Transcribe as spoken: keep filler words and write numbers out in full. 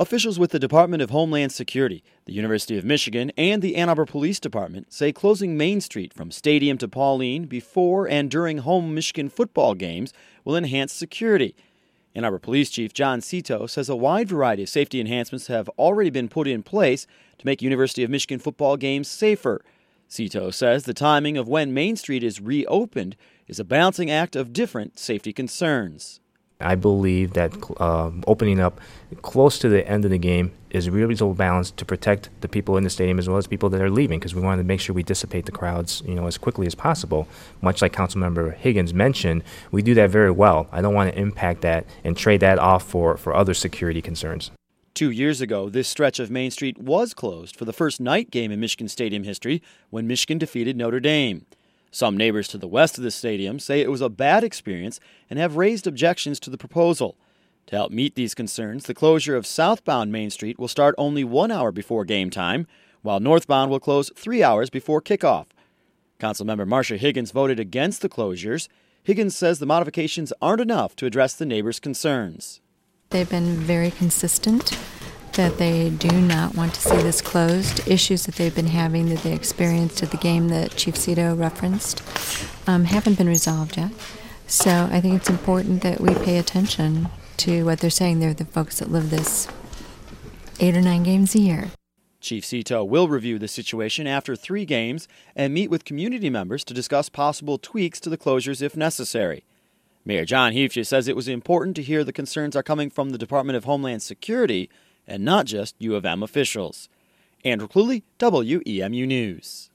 Officials with the Department of Homeland Security, the University of Michigan, and the Ann Arbor Police Department say closing Main Street from Stadium to Pauline before and during home Michigan football games will enhance security. Ann Arbor Police Chief John Cito says a wide variety of safety enhancements have already been put in place to make University of Michigan football games safer. Cito says the timing of when Main Street is reopened is a balancing act of different safety concerns. I believe that uh, opening up close to the end of the game is a reasonable balance to protect the people in the stadium as well as people that are leaving, because we want to make sure we dissipate the crowds, you know, as quickly as possible. Much like Councilmember Higgins mentioned, we do that very well. I don't want to impact that and trade that off for, for other security concerns. Two years ago, this stretch of Main Street was closed for the first night game in Michigan Stadium history when Michigan defeated Notre Dame. Some neighbors to the west of the stadium say it was a bad experience and have raised objections to the proposal. To help meet these concerns, the closure of southbound Main Street will start only one hour before game time, while northbound will close three hours before kickoff. Councilmember Marcia Higgins voted against the closures. Higgins says the modifications aren't enough to address the neighbors' concerns. They've been very consistent that they do not want to see this closed. Issues that they've been having that they experienced at the game that Chief Cito referenced um, haven't been resolved yet. So I think it's important that we pay attention to what they're saying. They're the folks that live this eight or nine games a year. Chief Cito will review the situation after three games and meet with community members to discuss possible tweaks to the closures if necessary. Mayor John Heafje says it was important to hear the concerns are coming from the Department of Homeland Security and not just U of M officials. Andrew Cluley, W E M U News.